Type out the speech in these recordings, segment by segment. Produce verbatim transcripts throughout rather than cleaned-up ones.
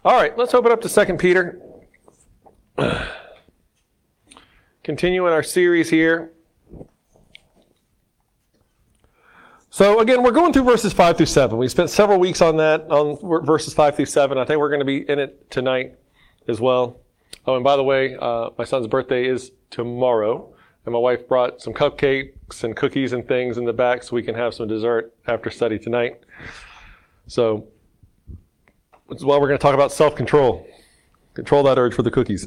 All right, let's open up to Second Peter. Continuing our series here. So again, we're going through verses five through seven. We spent several weeks on that, on verses five through seven. I think we're going to be in it tonight as well. Oh, and by the way, uh, my son's birthday is tomorrow, and my wife brought some cupcakes and cookies and things in the back so we can have some dessert after study tonight. So, this is why we're going to talk about self-control. Control that urge for the cookies.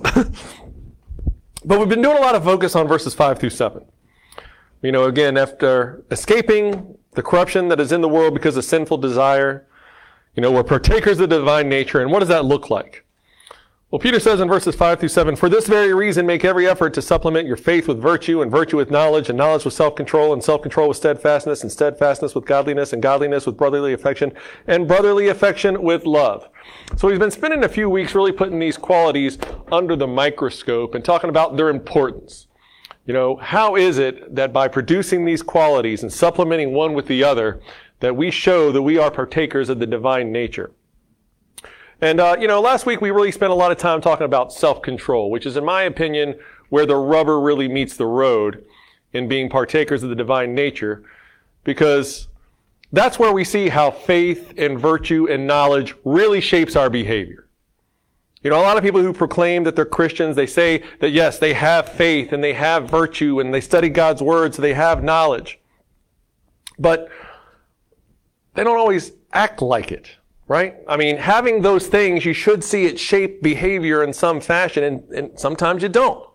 But we've been doing a lot of focus on verses five through seven. You know, again, after escaping the corruption that is in the world because of sinful desire, you know, we're partakers of the divine nature. And what does that look like? Well, Peter says in verses five through seven, for this very reason, make every effort to supplement your faith with virtue, and virtue with knowledge, and knowledge with self-control, and self-control with steadfastness, and steadfastness with godliness, and godliness with brotherly affection, and brotherly affection with love. So we've been spending a few weeks really putting these qualities under the microscope and talking about their importance. You know, how is it that by producing these qualities and supplementing one with the other, that we show that we are partakers of the divine nature? And, uh, you know, last week we really spent a lot of time talking about self-control, which is, in my opinion, where the rubber really meets the road in being partakers of the divine nature, because that's where we see how faith and virtue and knowledge really shapes our behavior. You know, a lot of people who proclaim that they're Christians, they say that, yes, they have faith and they have virtue and they study God's word, so they have knowledge. But they don't always act like it. Right? I mean, having those things, you should see it shape behavior in some fashion, and, and sometimes you don't.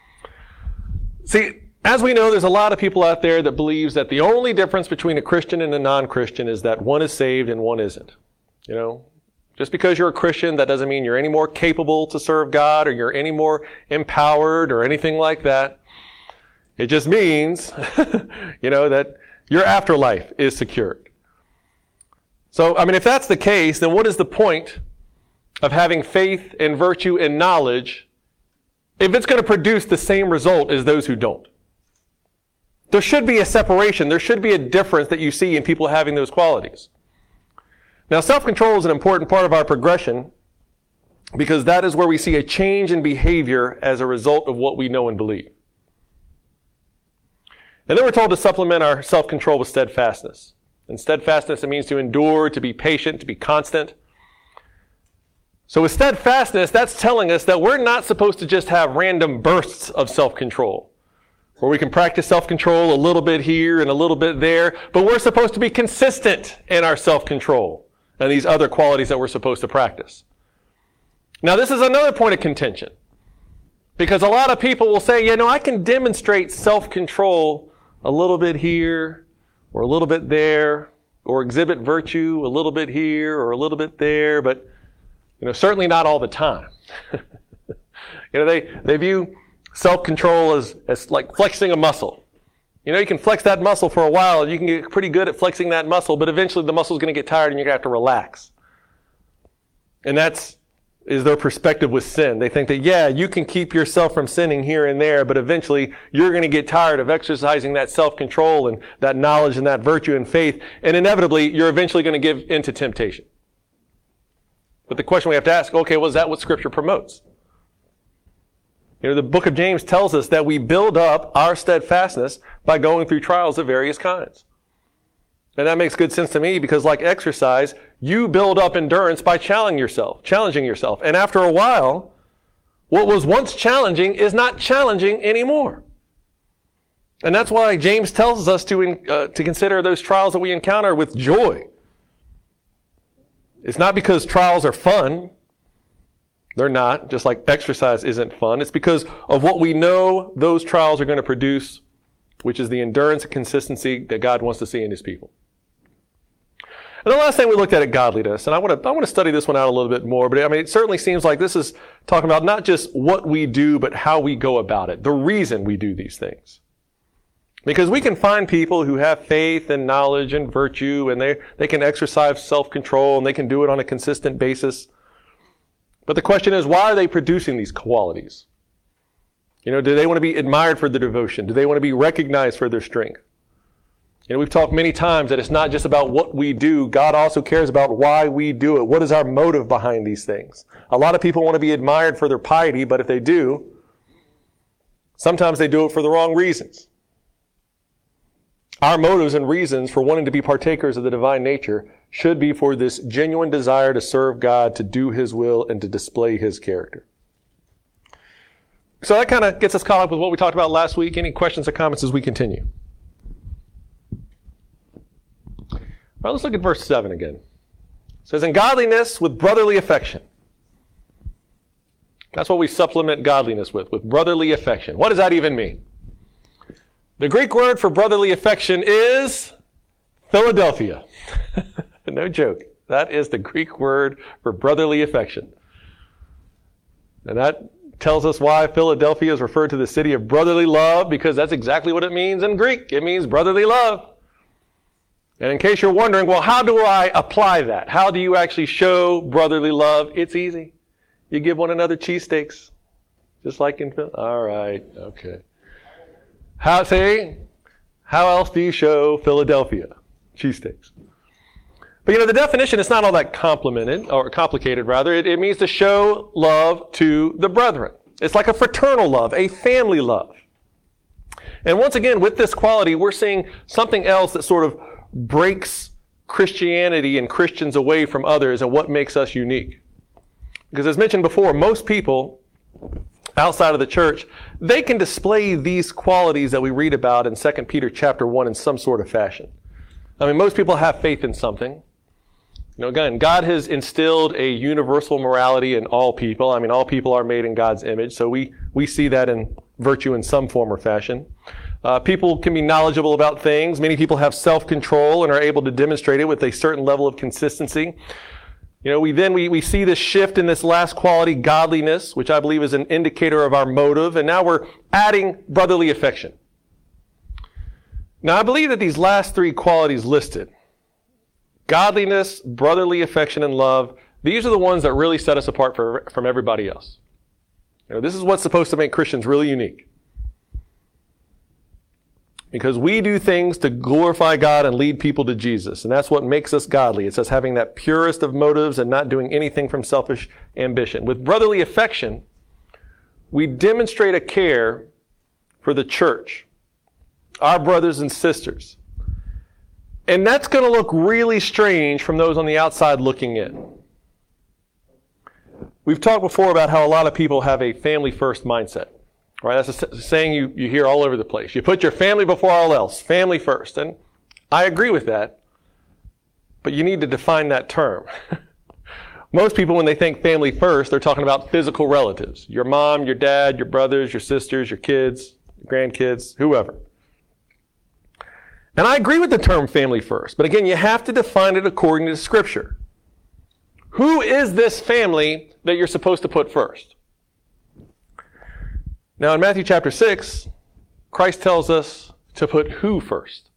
See, as we know, there's a lot of people out there that believes that the only difference between a Christian and a non-Christian is that one is saved and one isn't. You know, just because you're a Christian, that doesn't mean you're any more capable to serve God, or you're any more empowered, or anything like that. It just means, you know, that your afterlife is secured. So, I mean, if that's the case, then what is the point of having faith and virtue and knowledge if it's going to produce the same result as those who don't? There should be a separation. There should be a difference that you see in people having those qualities. Now, self-control is an important part of our progression because that is where we see a change in behavior as a result of what we know and believe. And then we're told to supplement our self-control with steadfastness. And steadfastness, it means to endure, to be patient, to be constant. So with steadfastness, that's telling us that we're not supposed to just have random bursts of self-control, where we can practice self-control a little bit here and a little bit there, but we're supposed to be consistent in our self-control and these other qualities that we're supposed to practice. Now, this is another point of contention, because a lot of people will say, you know, I can demonstrate self-control a little bit here, or a little bit there, or exhibit virtue a little bit here or a little bit there, but, you know, certainly not all the time. You know, they, they view self-control as, as like flexing a muscle. You know, you can flex that muscle for a while, and you can get pretty good at flexing that muscle, but eventually the muscle's going to get tired and you're going to have to relax. And that's is their perspective with sin. They think that, yeah, you can keep yourself from sinning here and there, but eventually you're going to get tired of exercising that self-control and that knowledge and that virtue and faith, and inevitably you're eventually going to give into temptation. But the question we have to ask, okay, well, is that what Scripture promotes? You know, the book of James tells us that we build up our steadfastness by going through trials of various kinds. And that makes good sense to me because, like exercise, you build up endurance by challenging yourself, challenging yourself. And after a while, what was once challenging is not challenging anymore. And that's why James tells us to, uh, to consider those trials that we encounter with joy. It's not because trials are fun. They're not, just like exercise isn't fun. It's because of what we know those trials are going to produce, which is the endurance and consistency that God wants to see in His people. And the last thing we looked at is godliness, and I want to I want to study this one out a little bit more, but I mean, it certainly seems like this is talking about not just what we do, but how we go about it, the reason we do these things. Because we can find people who have faith and knowledge and virtue, and they, they can exercise self-control, and they can do it on a consistent basis. But the question is, why are they producing these qualities? You know, do they want to be admired for their devotion? Do they want to be recognized for their strength? You know, we've talked many times that it's not just about what we do. God also cares about why we do it. What is our motive behind these things? A lot of people want to be admired for their piety, but if they do, sometimes they do it for the wrong reasons. Our motives and reasons for wanting to be partakers of the divine nature should be for this genuine desire to serve God, to do His will, and to display His character. So that kind of gets us caught up with what we talked about last week. Any questions or comments as we continue? All right, let's look at verse seven again. It says, in godliness with brotherly affection. That's what we supplement godliness with, with brotherly affection. What does that even mean? The Greek word for brotherly affection is Philadelphia. No joke. That is the Greek word for brotherly affection. And that tells us why Philadelphia is referred to the city of brotherly love, because that's exactly what it means in Greek. It means brotherly love. And in case you're wondering, well, how do I apply that? How do you actually show brotherly love? It's easy. You give one another cheesesteaks, just like in Phil. All right, okay. How say? How else do you show Philadelphia? Cheesesteaks. But you know, the definition is not all that complimented or complicated. Rather, it, it means to show love to the brethren. It's like a fraternal love, a family love. And once again, with this quality, we're seeing something else that sort of breaks Christianity and Christians away from others and what makes us unique. Because as mentioned before, most people outside of the church, they can display these qualities that we read about in Second Peter chapter one in some sort of fashion. I mean, most people have faith in something. You know, again, God has instilled a universal morality in all people. I mean, all people are made in God's image, so we, we see that in virtue in some form or fashion. Uh, people can be knowledgeable about things. Many people have self-control and are able to demonstrate it with a certain level of consistency. You know, we then we, we see this shift in this last quality, godliness, which I believe is an indicator of our motive, and now we're adding brotherly affection. Now, I believe that these last three qualities listed, godliness, brotherly affection, and love, these are the ones that really set us apart for, from everybody else. You know, this is what's supposed to make Christians really unique. Because we do things to glorify God and lead people to Jesus. And that's what makes us godly. It's us having that purest of motives and not doing anything from selfish ambition. With brotherly affection, we demonstrate a care for the church, our brothers and sisters. And that's going to look really strange from those on the outside looking in. We've talked before about how a lot of people have a family-first mindset. Right, that's a saying you, you hear all over the place. You put your family before all else. Family first. And I agree with that. But you need to define that term. Most people, when they think family first, they're talking about physical relatives. Your mom, your dad, your brothers, your sisters, your kids, your grandkids, whoever. And I agree with the term family first. But again, you have to define it according to Scripture. Who is this family that you're supposed to put first? Now, in Matthew chapter six, Christ tells us to put who first?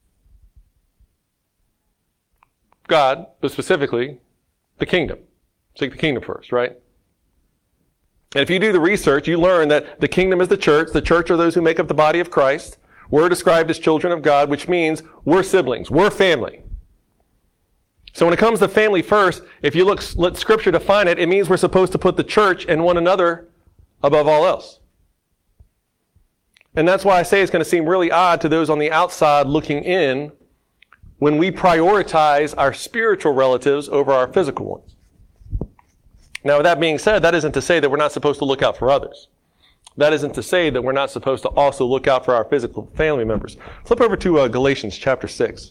God, but specifically, the kingdom. Seek the kingdom first, right? And if you do the research, you learn that the kingdom is the church. The church are those who make up the body of Christ. We're described as children of God, which means we're siblings. We're family. So when it comes to family first, if you look, let Scripture define it, it means we're supposed to put the church and one another above all else. And that's why I say it's going to seem really odd to those on the outside looking in when we prioritize our spiritual relatives over our physical ones. Now, with that being said, that isn't to say that we're not supposed to look out for others. That isn't to say that we're not supposed to also look out for our physical family members. Flip over to uh, Galatians chapter six.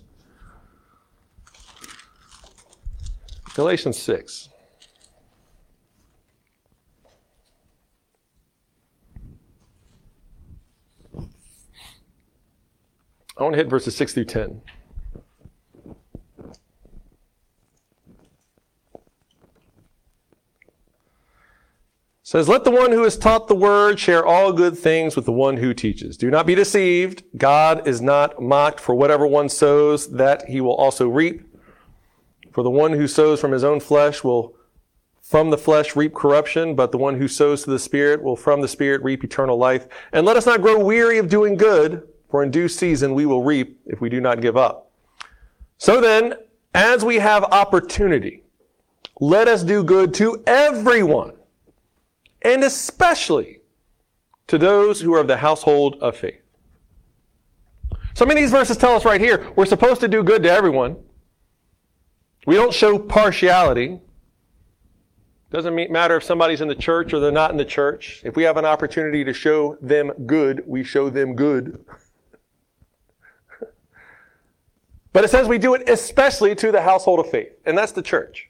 Galatians six. I want to hit verses six through ten. It says, let the one who is taught the word share all good things with the one who teaches. Do not be deceived. God is not mocked, for whatever one sows, that he will also reap. For the one who sows from his own flesh will from the flesh reap corruption, but the one who sows to the Spirit will from the Spirit reap eternal life. And let us not grow weary of doing good, for in due season we will reap if we do not give up. So then, as we have opportunity, let us do good to everyone, and especially to those who are of the household of faith. So many of these verses tell us right here, we're supposed to do good to everyone. We don't show partiality. Doesn't matter if somebody's in the church or they're not in the church. If we have an opportunity to show them good, we show them good. But it says we do it especially to the household of faith, and that's the church.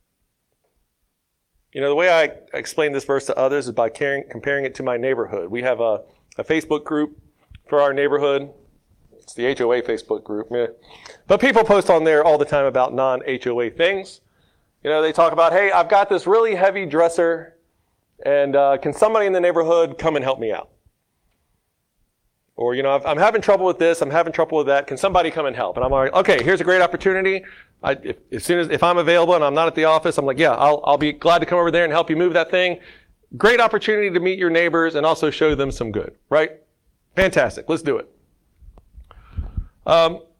You know, the way I explain this verse to others is by caring, comparing it to my neighborhood. We have a, a Facebook group for our neighborhood. It's the H O A Facebook group. Yeah. But people post on there all the time about non-H O A things. You know, they talk about, hey, I've got this really heavy dresser, and uh, can somebody in the neighborhood come and help me out? Or, you know, I've, I'm having trouble with this, I'm having trouble with that. Can somebody come and help? And I'm like, okay, here's a great opportunity. I, if, as soon as, if I'm available and I'm not at the office, I'm like, yeah, I'll, I'll be glad to come over there and help you move that thing. Great opportunity to meet your neighbors and also show them some good, right? Fantastic. Let's do it. Um,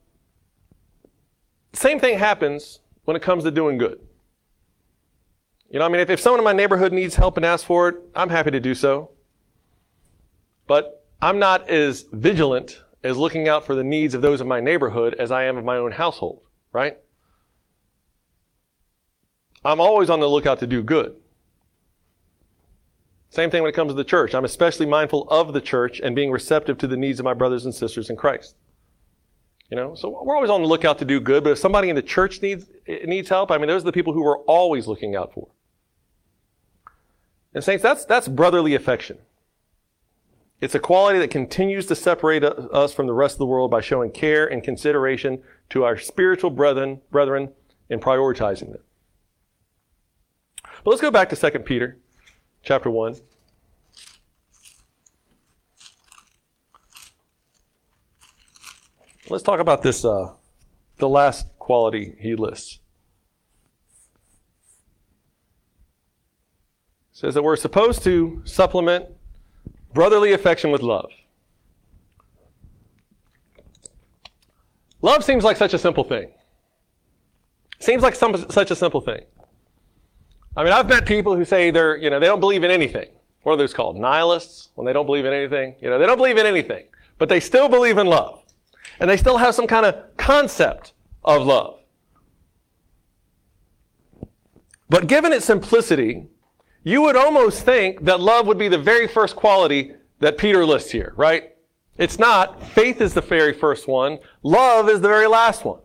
same thing happens when it comes to doing good. You know, I mean, if, if someone in my neighborhood needs help and asks for it, I'm happy to do so. But I'm not as vigilant as looking out for the needs of those in my neighborhood as I am of my own household, right? I'm always on the lookout to do good. Same thing when it comes to the church. I'm especially mindful of the church and being receptive to the needs of my brothers and sisters in Christ. You know, so we're always on the lookout to do good, but if somebody in the church needs needs help, I mean, those are the people who we're always looking out for. And saints, that's that's brotherly affection. It's a quality that continues to separate us from the rest of the world by showing care and consideration to our spiritual brethren, brethren and prioritizing them. But let's go back to Second Peter chapter one. Let's talk about this, uh, the last quality he lists. It says that we're supposed to supplement brotherly affection with love. Love seems like such a simple thing. Seems like some, such a simple thing. I mean, I've met people who say they're, you know, they don't believe in anything. What are those called? Nihilists? When they don't believe in anything? You know, they don't believe in anything, but they still believe in love. And they still have some kind of concept of love. But given its simplicity, you would almost think that love would be the very first quality that Peter lists here, right? It's not. Faith is the very first one. Love is the very last one.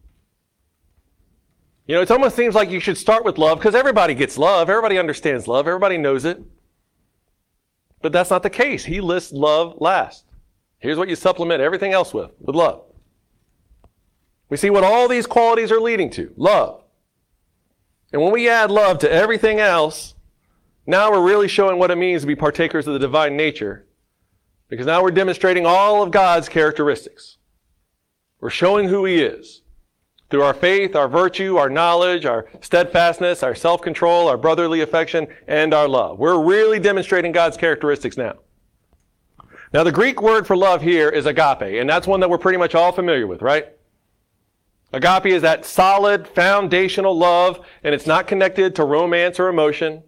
You know, it almost seems like you should start with love because everybody gets love. Everybody understands love. Everybody knows it. But that's not the case. He lists love last. Here's what you supplement everything else with, with love. We see what all these qualities are leading to, love. And when we add love to everything else, now we're really showing what it means to be partakers of the divine nature, because now we're demonstrating all of God's characteristics. We're showing who He is through our faith, our virtue, our knowledge, our steadfastness, our self-control, our brotherly affection, and our love. We're really demonstrating God's characteristics now. Now, the Greek word for love here is agape, and that's one that we're pretty much all familiar with, right? Agape is that solid, foundational love, and it's not connected to romance or emotion.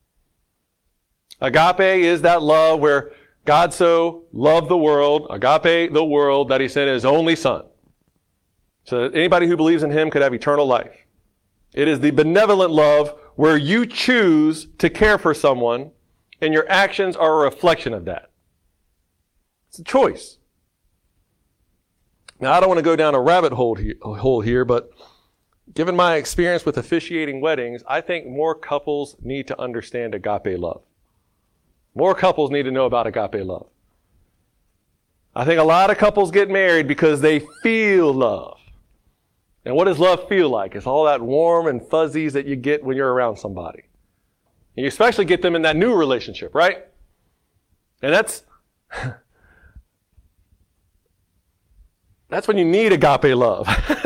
Agape is that love where God so loved the world, agape the world, that He sent His only Son, so that anybody who believes in Him could have eternal life. It is the benevolent love where you choose to care for someone, and your actions are a reflection of that. It's a choice. Now, I don't want to go down a rabbit hole here, but given my experience with officiating weddings, I think more couples need to understand agape love. More couples need to know about agape love. I think a lot of couples get married because they feel love. And what does love feel like? It's all that warm and fuzzies that you get when you're around somebody. And you especially get them in that new relationship, right? And that's that's when you need agape love.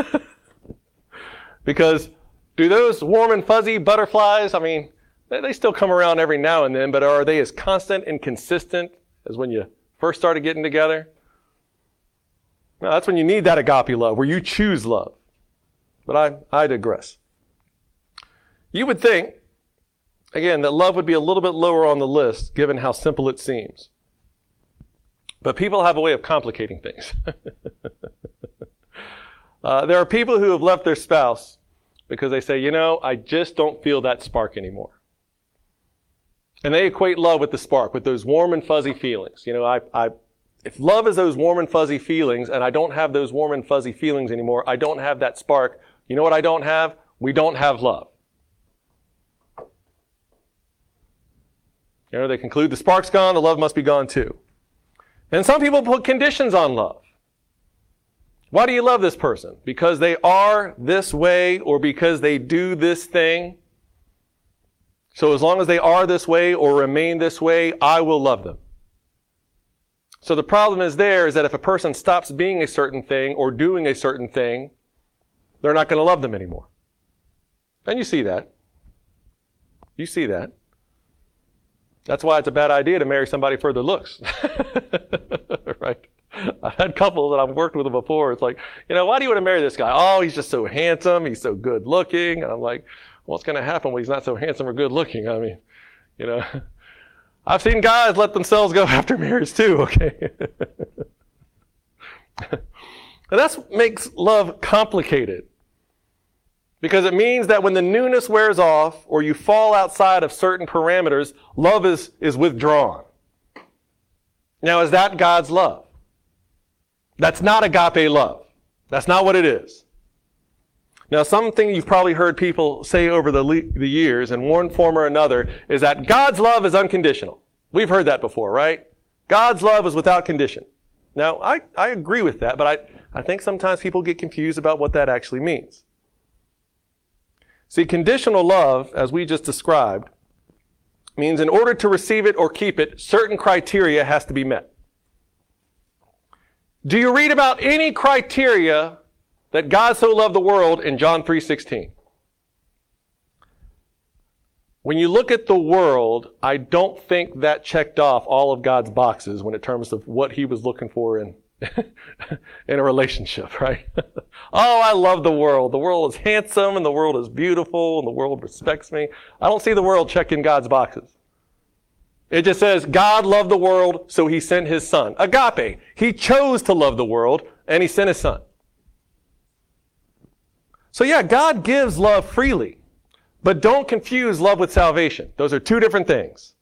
Because do those warm and fuzzy butterflies, I mean, they, they still come around every now and then, but are they as constant and consistent as when you first started getting together? No, that's when you need that agape love, where you choose love. But I, I digress. You would think, again, that love would be a little bit lower on the list given how simple it seems. But people have a way of complicating things. uh, there are people who have left their spouse because they say, you know, I just don't feel that spark anymore. And they equate love with the spark, with those warm and fuzzy feelings. You know, I, I, if love is those warm and fuzzy feelings, and I don't have those warm and fuzzy feelings anymore, I don't have that spark. You know what I don't have? We don't have love. You know, they conclude the spark's gone, the love must be gone too. And some people put conditions on love. Why do you love this person? Because they are this way or because they do this thing? So as long as they are this way or remain this way, I will love them. So the problem is there is that if a person stops being a certain thing or doing a certain thing, they're not going to love them anymore. And you see that. You see that. That's why it's a bad idea to marry somebody for their looks. Right? I've had couples that I've worked with them before. It's like, you know, why do you want to marry this guy? Oh, he's just so handsome. He's so good looking. And I'm like, what's going to happen when he's not so handsome or good looking? I mean, you know, I've seen guys let themselves go after marriage too, okay? And that's what makes love complicated. Because it means that when the newness wears off or you fall outside of certain parameters, love is, is withdrawn. Now, is that God's love? That's not agape love. That's not what it is. Now, something you've probably heard people say over the, le- the years in one form or another is that God's love is unconditional. We've heard that before, right? God's love is without condition. Now, I, I agree with that, but I, I think sometimes people get confused about what that actually means. See, conditional love, as we just described, means in order to receive it or keep it, certain criteria has to be met. Do you read about any criteria that God so loved the world in John three sixteen? When you look at the world, I don't think that checked off all of God's boxes when it terms of what he was looking for in, in a relationship, right? Oh, I love the world. The world is handsome and the world is beautiful and the world respects me. I don't see the world checking God's boxes. It just says God loved the world, so he sent his son. Agape. He chose to love the world and he sent his son. So yeah, God gives love freely, but don't confuse love with salvation. Those are two different things.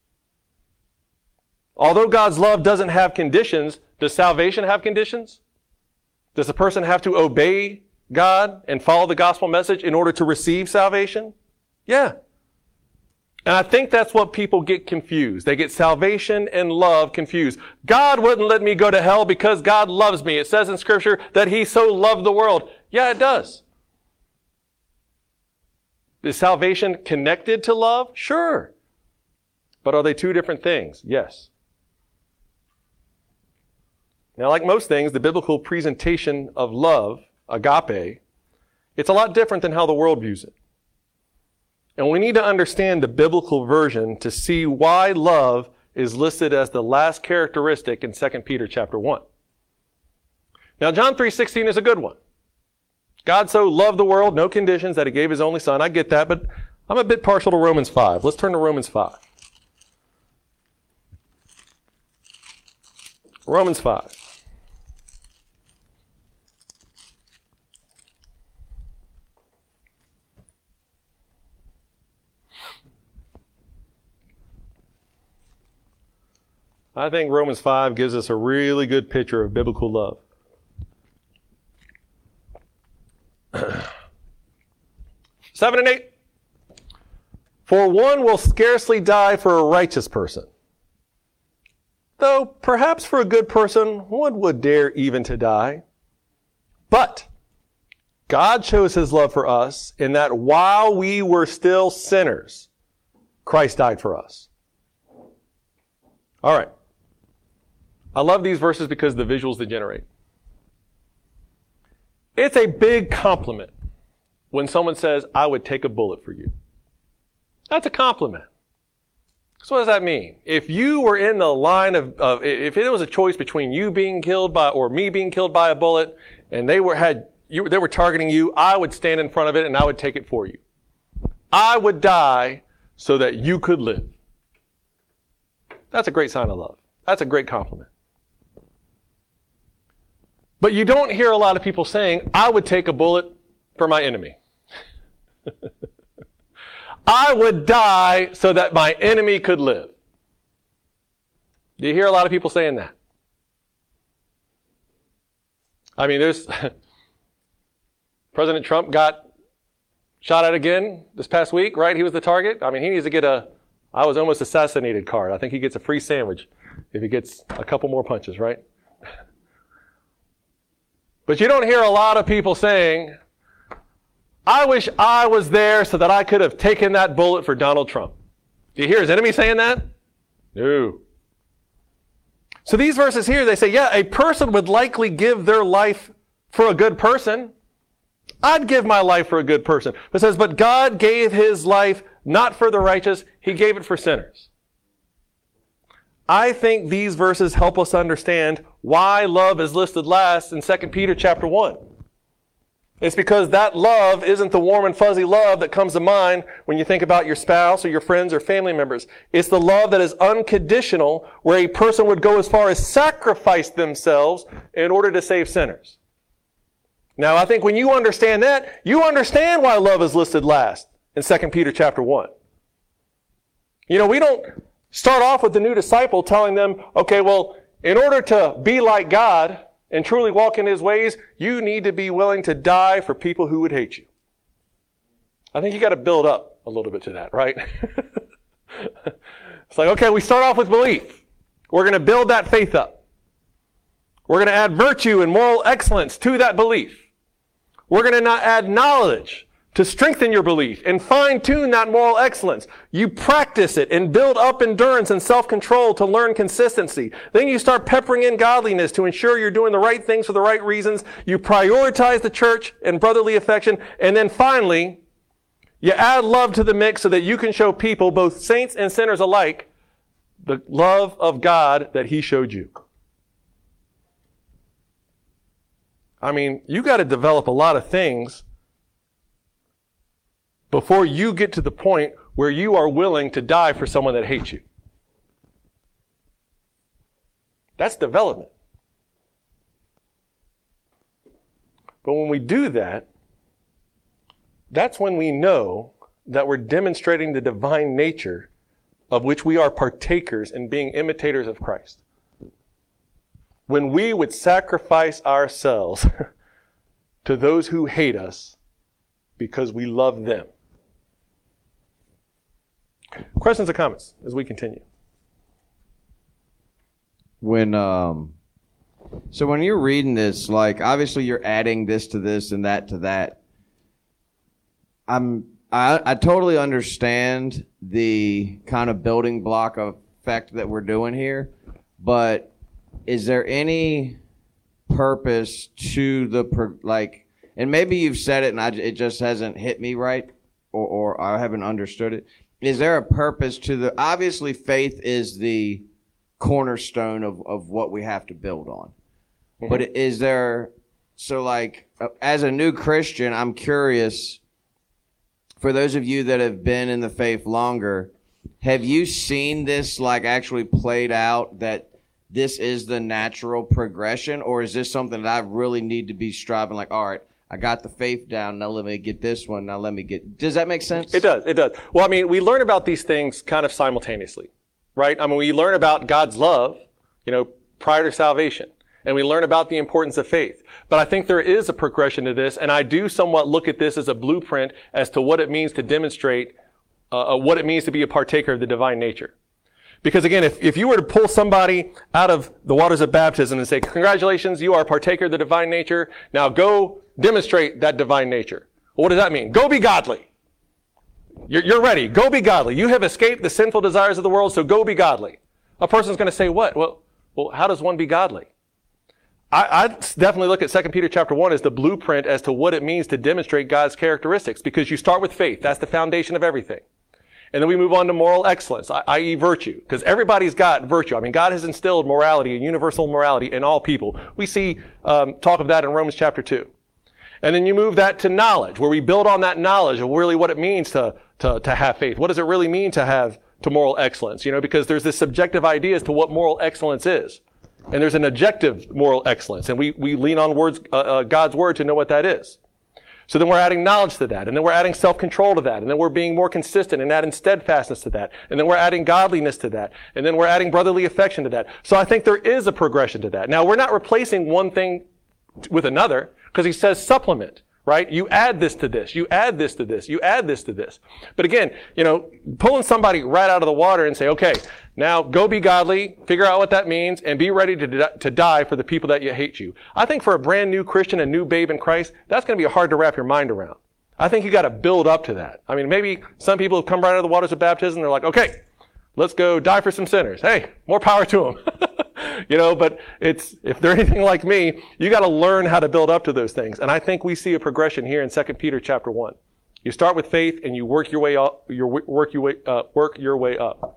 Although God's love doesn't have conditions, does salvation have conditions? Does a person have to obey God and follow the gospel message in order to receive salvation? Yeah. And I think that's what people get confused. They get salvation and love confused. God wouldn't let me go to hell because God loves me. It says in Scripture that he so loved the world. Yeah, it does. Is salvation connected to love? Sure. But are they two different things? Yes. Now, like most things, the biblical presentation of love, agape, it's a lot different than how the world views it. And we need to understand the biblical version to see why love is listed as the last characteristic in Second Peter chapter one. Now, John three sixteen is a good one. God so loved the world, no conditions, that he gave his only son. I get that, but I'm a bit partial to Romans five. Let's turn to Romans five. Romans five. I think Romans five gives us a really good picture of biblical love. Seven and eight. For one will scarcely die for a righteous person, though perhaps for a good person one would dare even to die. But God shows his love for us in that while we were still sinners, Christ died for us. All right. I love these verses because of the visuals they generate. It's a big compliment when someone says, I would take a bullet for you. That's a compliment. So what does that mean? If you were in the line of, of if it was a choice between you being killed by, or me being killed by a bullet, and they were, had, you, they were targeting you, I would stand in front of it and I would take it for you. I would die so that you could live. That's a great sign of love. That's a great compliment. But you don't hear a lot of people saying, I would take a bullet for my enemy. I would die so that my enemy could live. Do you hear a lot of people saying that? I mean, there's President Trump got shot at again this past week, right? He was the target. I mean, he needs to get a I was almost assassinated card. I think he gets a free sandwich if he gets a couple more punches, right? But you don't hear a lot of people saying, I wish I was there so that I could have taken that bullet for Donald Trump. Do you hear his enemy saying that? No. So these verses here, they say, yeah, a person would likely give their life for a good person. I'd give my life for a good person. It says, but God gave his life not for the righteous, he gave it for sinners. I think these verses help us understand why love is listed last in Second Peter chapter one. It's because that love isn't the warm and fuzzy love that comes to mind when you think about your spouse or your friends or family members. It's the love that is unconditional, where a person would go as far as sacrifice themselves in order to save sinners. Now, I think when you understand that, you understand why love is listed last in Second Peter chapter one. You know, we don't start off with the new disciple telling them, okay, well, in order to be like God and truly walk in his ways, you need to be willing to die for people who would hate you. I think you got to build up a little bit to that, right? It's like, okay, we start off with belief. We're going to build that faith up. We're going to add virtue and moral excellence to that belief. We're going to not add knowledge to strengthen your belief and fine-tune that moral excellence. You practice it and build up endurance and self-control to learn consistency. Then you start peppering in godliness to ensure you're doing the right things for the right reasons. You prioritize the church and brotherly affection. And then finally, you add love to the mix so that you can show people, both saints and sinners alike, the love of God that he showed you. I mean, you got to develop a lot of things before you get to the point where you are willing to die for someone that hates you. That's development. But when we do that, that's when we know that we're demonstrating the divine nature of which we are partakers in being imitators of Christ. When we would sacrifice ourselves to those who hate us because we love them. Questions or comments as we continue? When, um, so when you're reading this, like, obviously you're adding this to this and that to that. I'm, I, I totally understand the kind of building block effect that we're doing here, but is there any purpose to the, like, and maybe you've said it and I, it just hasn't hit me right, or, or I haven't understood it. Is there a purpose to the, obviously faith is the cornerstone of, of what we have to build on. Mm-hmm. But is there, so like, as a new Christian, I'm curious, for those of you that have been in the faith longer, have you seen this like actually played out, that this is the natural progression, or is this something that I really need to be striving, like, all right, I got the faith down, now let me get this one, now let me get, does that make sense? It does, it does. Well, I mean, we learn about these things kind of simultaneously, right? I mean, we learn about God's love, you know, prior to salvation, and we learn about the importance of faith. But I think there is a progression to this, and I do somewhat look at this as a blueprint as to what it means to demonstrate, uh, what it means to be a partaker of the divine nature. Because again, if, if you were to pull somebody out of the waters of baptism and say, congratulations, you are a partaker of the divine nature, now go demonstrate that divine nature. Well, what does that mean? Go be godly. You're, you're ready. Go be godly. You have escaped the sinful desires of the world, so go be godly. A person's going to say, what? Well, well, how does one be godly? I, I definitely look at Second Peter chapter one as the blueprint as to what it means to demonstrate God's characteristics, because you start with faith. That's the foundation of everything. And then we move on to moral excellence, that is virtue, because everybody's got virtue. I mean, God has instilled morality and universal morality in all people. We see um, talk of that in Romans chapter two. And then you move that to knowledge, where we build on that knowledge of really what it means to, to, to have faith. What does it really mean to have, to moral excellence? You know, because there's this subjective idea as to what moral excellence is. And there's an objective moral excellence. And we, we lean on words, uh, uh, God's word to know what that is. So then we're adding knowledge to that. And then we're adding self-control to that. And then we're being more consistent and adding steadfastness to that. And then we're adding godliness to that. And then we're adding brotherly affection to that. So I think there is a progression to that. Now, we're not replacing one thing with another, because he says supplement, right? You add this to this. You add this to this. You add this to this. But again, you know, pulling somebody right out of the water and say, okay, now go be godly, figure out what that means, and be ready to, to die for the people that hate you. I think for a brand new Christian, a new babe in Christ, that's going to be hard to wrap your mind around. I think you got to build up to that. I mean, maybe some people have come right out of the waters of baptism. They're like, okay, let's go die for some sinners. Hey, more power to them. You know, but it's, if they're anything like me, you got to learn how to build up to those things. And I think we see a progression here in Second Peter chapter one. You start with faith and you work your way up, your work your way, uh, work your way up.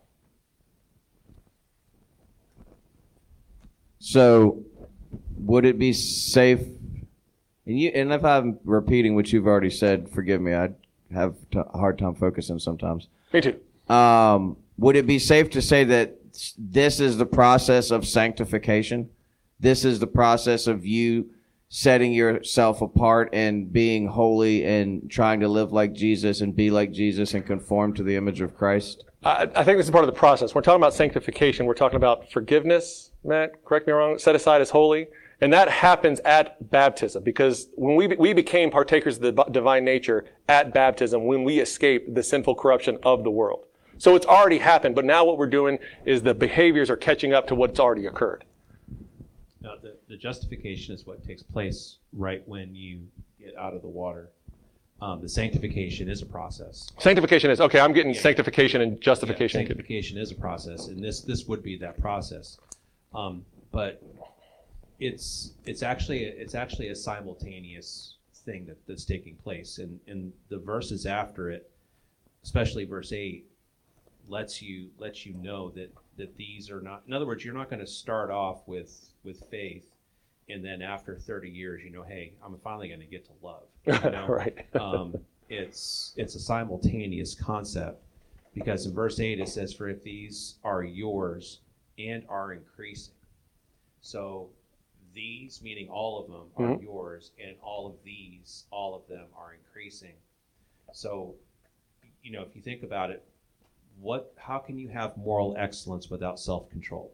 So, would it be safe? And you, and if I'm repeating what you've already said, forgive me. I have a hard time focusing sometimes. Me too. Um, would it be safe to say that this is the process of sanctification? This is the process of you setting yourself apart and being holy and trying to live like Jesus and be like Jesus and conform to the image of Christ? I, I think this is part of the process. We're talking about sanctification. We're talking about forgiveness, Matt, correct me if I'm wrong, set aside as holy. And that happens at baptism, because when we we became partakers of the divine nature at baptism, when we escaped the sinful corruption of the world. So it's already happened, but now what we're doing is the behaviors are catching up to what's already occurred. No, the, the justification is what takes place right when you get out of the water. Um, the sanctification is a process. Sanctification is, okay, I'm getting Yeah. sanctification and justification. Yeah, sanctification is a process, and this this would be that process. Um, but it's it's actually it's actually a simultaneous thing that, that's taking place, and and the verses after it, especially verse eight, lets you lets you know that that these are not. In other words, you're not going to start off with with faith, and then after thirty years, you know, hey, I'm finally going to get to love. You know? Right. um, it's it's a simultaneous concept, because in verse eight it says, "For if these are yours and are increasing," so these, meaning all of them, are Mhm. yours, and all of these, all of them are increasing. So, you know, if you think about it, what? How can you have moral excellence without self-control?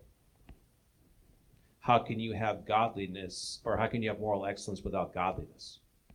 How can you have godliness, or how can you have moral excellence without godliness?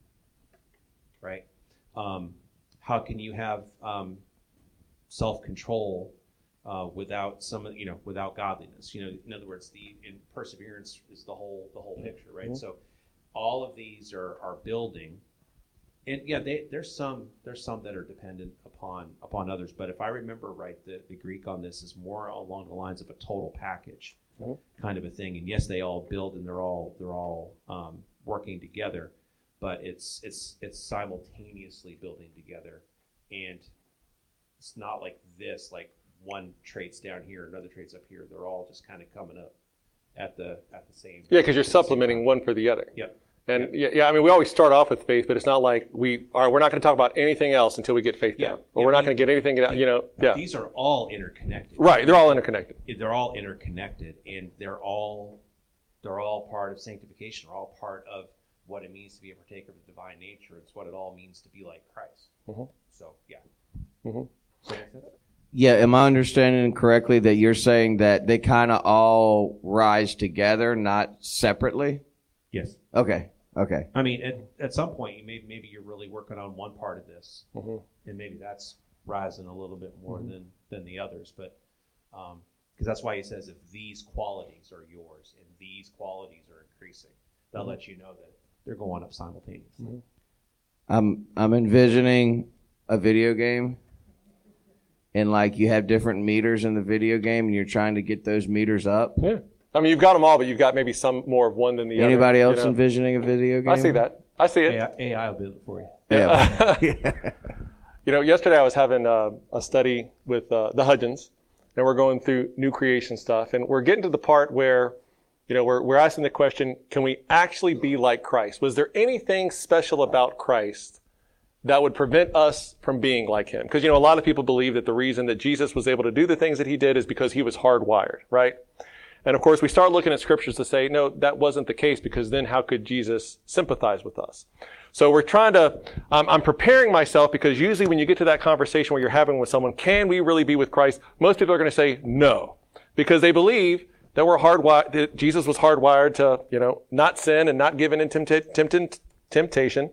Right? Um, how can you have um, self-control uh, without some, you know, without godliness? You know, in other words, the in perseverance is the whole the whole picture, right? Mm-hmm. So, all of these are are building, and yeah, they, there's some there's some that are dependent upon upon others. But if I remember right, the, the Greek on this is more along the lines of a total package. Mm-hmm. Kind of a thing, and yes, they all build and they're all they're all um, working together, but it's it's it's simultaneously building together, and it's not like this, like one trait's down here, another trait's up here. They're all just kind of coming up at the at the same. Yeah, because you're supplementing one for the other. Yep. And yeah, yeah, I mean, we always start off with faith, but it's not like we are. We're not going to talk about anything else until we get faith Yeah. down, or Yeah, we're not we- going to get anything down. You know, yeah, These are all interconnected. right. They're all interconnected. They're all interconnected, and they're all they're all part of sanctification. They're all part of what it means to be a partaker of the divine nature. It's what it all means to be like Christ. Mhm. So yeah. Mhm. So that's it. Yeah, am I understanding correctly that you're saying that they kind of all rise together, not separately? Yes. Okay, okay. I mean, at, at some point, you may, maybe you're really working on one part of this, Mhm. and maybe that's rising a little bit more mm-hmm. than, than the others. But because um, that's why he says, if these qualities are yours and these qualities are increasing, they'll mm-hmm. let you know that they're going up simultaneously. Mm-hmm. I'm I'm envisioning a video game, and like you have different meters in the video game, and you're trying to get those meters up. Yeah. I mean, you've got them all, but you've got maybe some more of one than the other. Anybody else you know? envisioning a video game? I see that. I see it. A I, A I will build it for you. Yeah. You know, yesterday I was having uh, a study with uh, the Hudgens, and we're going through new creation stuff, and we're getting to the part where You know, we're, we're asking the question, can we actually be like Christ? Was there anything special about Christ that would prevent us from being like him? Because, you know, a lot of people believe that the reason that Jesus was able to do the things that he did is because he was hardwired, right? And of course, we start looking at scriptures to say, no, that wasn't the case, because then how could Jesus sympathize with us? So we're trying to, um, I'm preparing myself, because usually when you get to that conversation where you're having with someone, can we really be with Christ? Most people are going to say no, because they believe that we're hardwired, that Jesus was hardwired to, you know, not sin and not given in tempta- tempt- temptation.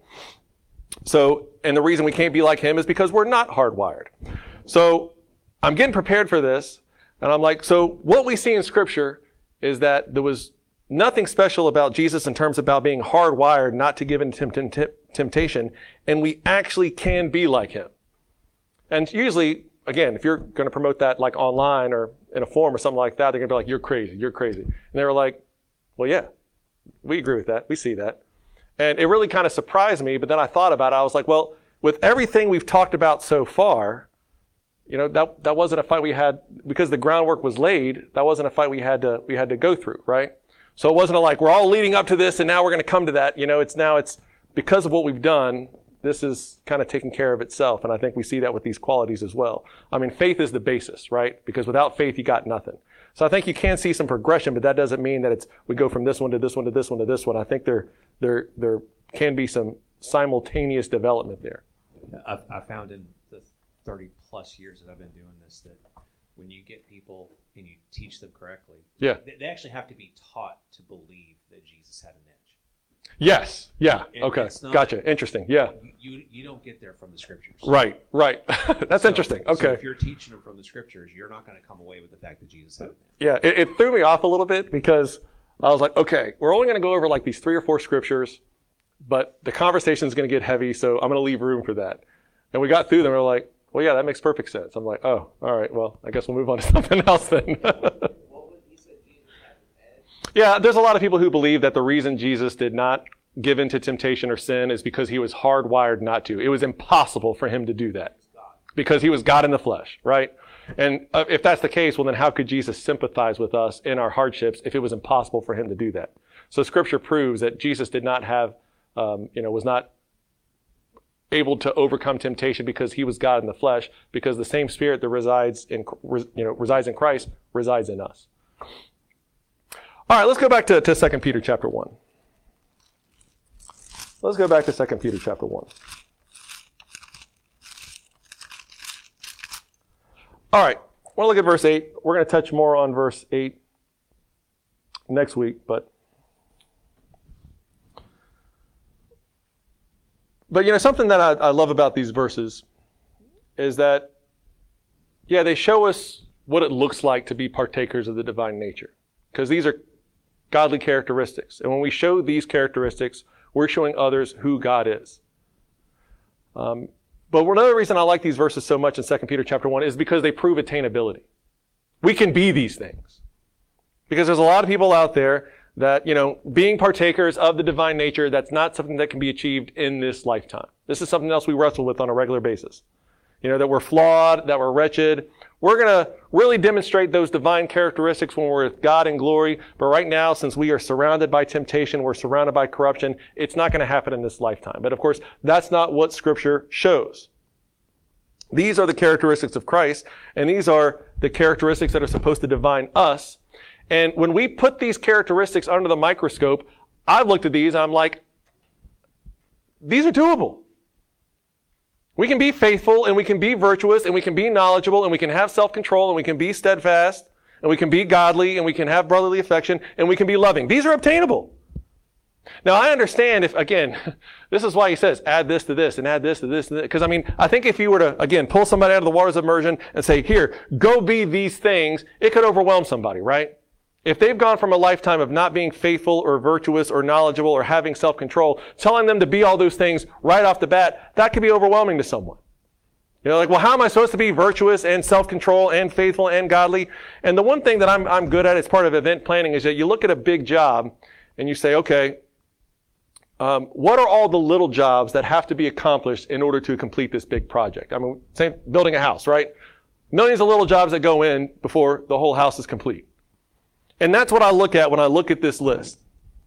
So, and the reason we can't be like him is because we're not hardwired. So I'm getting prepared for this, and I'm like, so what we see in scripture is that there was nothing special about Jesus in terms of about being hardwired not to give in to tempt- tempt- temptation, and we actually can be like him. And usually, again, if you're going to promote that like online or in a forum or something like that, they're going to be like, you're crazy, you're crazy. And they were like, well, yeah, we agree with that. We see that. And it really kind of surprised me, but then I thought about it. I was like, well, with everything we've talked about so far, you know, that that wasn't a fight we had, because the groundwork was laid. That wasn't a fight we had to we had to go through, right? So it wasn't a like, we're all leading up to this and now we're going to come to that. You know, it's now it's because of what we've done, this is kind of taking care of itself. And I think we see that with these qualities as well. I mean, faith is the basis, right? Because without faith, you got nothing. So I think you can see some progression, but that doesn't mean that it's, we go from this one to this one to this one to this one. I think there, there, there can be some simultaneous development there. I've, I found in the thirty plus years that I've been doing this, that when you get people and you teach them correctly, yeah, they, they actually have to be taught to believe that Jesus had an edge. Yes. Yeah. And okay. it's not- Gotcha. Interesting. Yeah. You, you you don't get there from the scriptures. Right. Right. That's So- interesting. So Okay. if you're teaching them from the scriptures, you're not going to come away with the fact that Jesus had an edge. Yeah. It, it threw me off a little bit, because I was like, okay, we're only going to go over like these three or four scriptures, but the conversation is going to get heavy, so I'm going to leave room for that. And we got through them, and we're like, well, yeah, that makes perfect sense. I'm like, oh, all right, well, I guess we'll move on to something else then. Yeah, there's a lot of people who believe that the reason Jesus did not give in to temptation or sin is because he was hardwired not to. It was impossible for him to do that because he was God in the flesh, right? And uh, if that's the case, well, then how could Jesus sympathize with us in our hardships if it was impossible for him to do that? So Scripture proves that Jesus did not have, um, you know, was not able to overcome temptation because he was God in the flesh, because the same Spirit that resides in, you know, resides in Christ resides in us. All right, let's go back to, to Second Peter chapter one. Let's go back to Second Peter chapter one. All right, I want to look at verse eight. We're going to touch more on verse eight next week, but But, you know, something that I, I love about these verses is that, yeah, they show us what it looks like to be partakers of the divine nature, because these are godly characteristics. And when we show these characteristics, we're showing others who God is. Um, but another reason I like these verses so much in Second Peter chapter one is because they prove attainability. We can be these things. Because there's a lot of people out there that, you know, being partakers of the divine nature, that's not something that can be achieved in this lifetime. This is something else we wrestle with on a regular basis. You know, that we're flawed, that we're wretched. We're going to really demonstrate those divine characteristics when we're with God in glory. But right now, since we are surrounded by temptation, we're surrounded by corruption, it's not going to happen in this lifetime. But of course, that's not what Scripture shows. These are the characteristics of Christ, and these are the characteristics that are supposed to define us. And when we put these characteristics under the microscope, I've looked at these and I'm like, these are doable. We can be faithful and we can be virtuous and we can be knowledgeable and we can have self-control and we can be steadfast and we can be godly and we can have brotherly affection and we can be loving. These are obtainable. Now, I understand if, again, this is why he says, add this to this and add this to this. Because, I mean, I think if you were to, again, pull somebody out of the waters of immersion and say, here, go be these things, it could overwhelm somebody, right? If they've gone from a lifetime of not being faithful or virtuous or knowledgeable or having self-control, telling them to be all those things right off the bat, that could be overwhelming to someone. You know, like, well, how am I supposed to be virtuous and self-control and faithful and godly? And the one thing that I'm, I'm good at as part of event planning is that you look at a big job and you say, okay, um, what are all the little jobs that have to be accomplished in order to complete this big project? I mean, say building a house, right? Millions of little jobs that go in before the whole house is complete. And that's what I look at when I look at this list.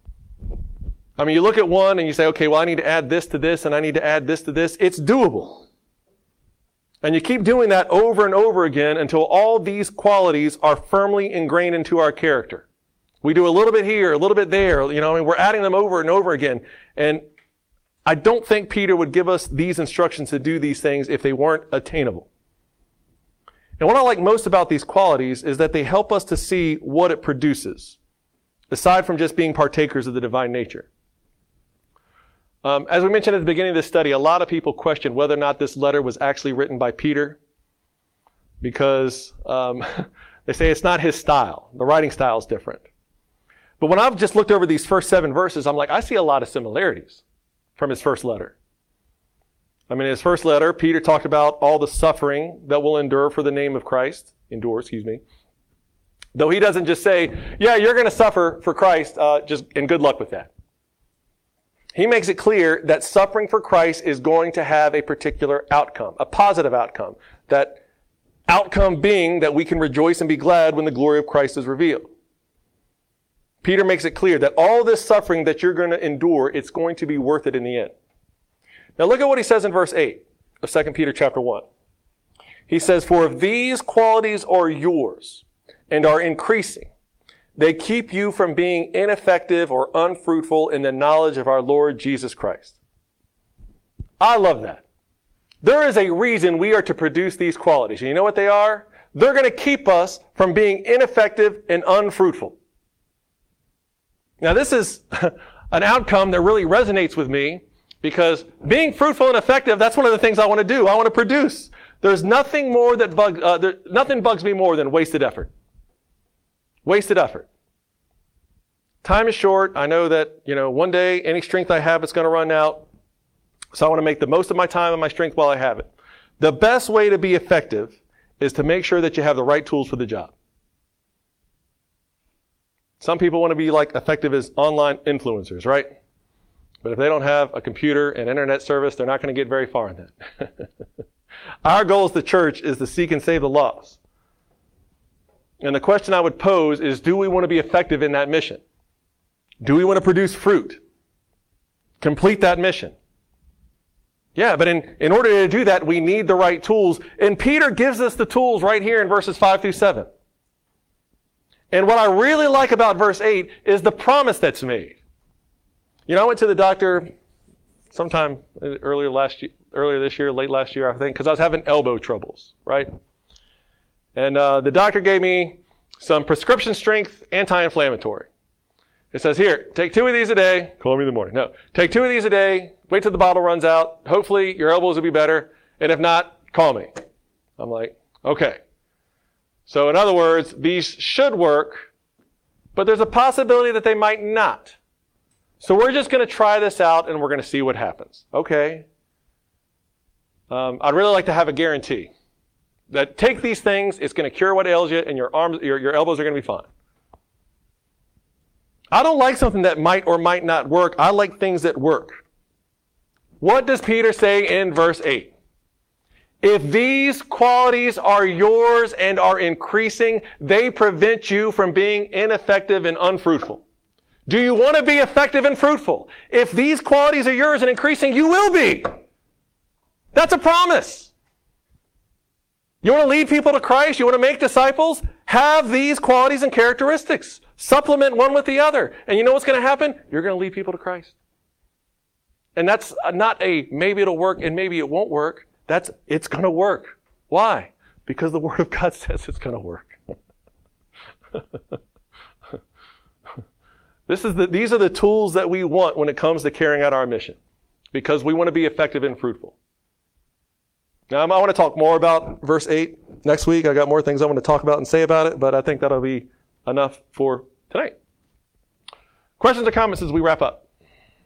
I mean, you look at one and you say, okay, well, I need to add this to this and I need to add this to this. It's doable. And you keep doing that over and over again until all these qualities are firmly ingrained into our character. We do a little bit here, a little bit there, you know, I mean, we're adding them over and over again. And I don't think Peter would give us these instructions to do these things if they weren't attainable. And what I like most about these qualities is that they help us to see what it produces, aside from just being partakers of the divine nature. Um, as we mentioned at the beginning of this study, a lot of people question whether or not this letter was actually written by Peter because um, they say it's not his style. The writing style is different. But when I've just looked over these first seven verses, I'm like, I see a lot of similarities from his first letter. I mean, in his first letter, Peter talked about all the suffering that will endure for the name of Christ, endure, excuse me. Though he doesn't just say, yeah, you're going to suffer for Christ, uh, just and good luck with that. He makes it clear that suffering for Christ is going to have a particular outcome, a positive outcome. That outcome being that we can rejoice and be glad when the glory of Christ is revealed. Peter makes it clear that all this suffering that you're going to endure, it's going to be worth it in the end. Now look at what he says in verse eight of Second Peter chapter one. He says, for if these qualities are yours and are increasing, they keep you from being ineffective or unfruitful in the knowledge of our Lord Jesus Christ. I love that. There is a reason we are to produce these qualities. And you know what they are? They're going to keep us from being ineffective and unfruitful. Now this is an outcome that really resonates with me because being fruitful and effective, that's one of the things I want to do. I want to produce. There's nothing more that bug, uh, there, nothing bugs me more than wasted effort. Wasted effort. Time is short. I know that, you know, one day any strength I have is going to run out. So I want to make the most of my time and my strength while I have it. The best way to be effective is to make sure that you have the right tools for the job. Some people want to be like effective as online influencers, right? But if they don't have a computer and internet service, they're not going to get very far in that. Our goal as the church is to seek and save the lost. And the question I would pose is, do we want to be effective in that mission? Do we want to produce fruit? Complete that mission? Yeah, but in, in order to do that, we need the right tools. And Peter gives us the tools right here in verses five through seven. And what I really like about verse eight is the promise that's made. You know, I went to the doctor sometime earlier last year, earlier this year, late last year, I think, because I was having elbow troubles, right? And uh, the doctor gave me some prescription strength anti-inflammatory. It says, here, take two of these a day. Call me in the morning. No, take two of these a day. Wait till the bottle runs out. Hopefully your elbows will be better. And if not, call me. I'm like, okay. So in other words, these should work, but there's a possibility that they might not. So we're just going to try this out and we're going to see what happens. Okay. Um, I'd really like to have a guarantee that take these things, it's going to cure what ails you, and your arms, your, your elbows are going to be fine. I don't like something that might or might not work. I like things that work. What does Peter say in verse eight? If these qualities are yours and are increasing, they prevent you from being ineffective and unfruitful. Do you want to be effective and fruitful? If these qualities are yours and increasing, you will be. That's a promise. You want to lead people to Christ? You want to make disciples? Have these qualities and characteristics. Supplement one with the other. And you know what's going to happen? You're going to lead people to Christ. And that's not a maybe it'll work and maybe it won't work. That's, it's going to work. Why? Because the Word of God says it's going to work. This is the, these are the tools that we want when it comes to carrying out our mission. Because we want to be effective and fruitful. Now, I want to talk more about verse eight next week. I got more things I want to talk about and say about it, but I think that'll be enough for tonight. Questions or comments as we wrap up?